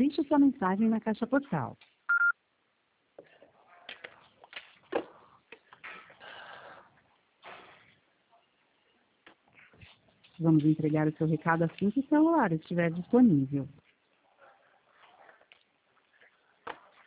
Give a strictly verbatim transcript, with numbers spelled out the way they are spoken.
Deixe sua mensagem na caixa postal. Vamos entregar o seu recado assim que o celular estiver disponível.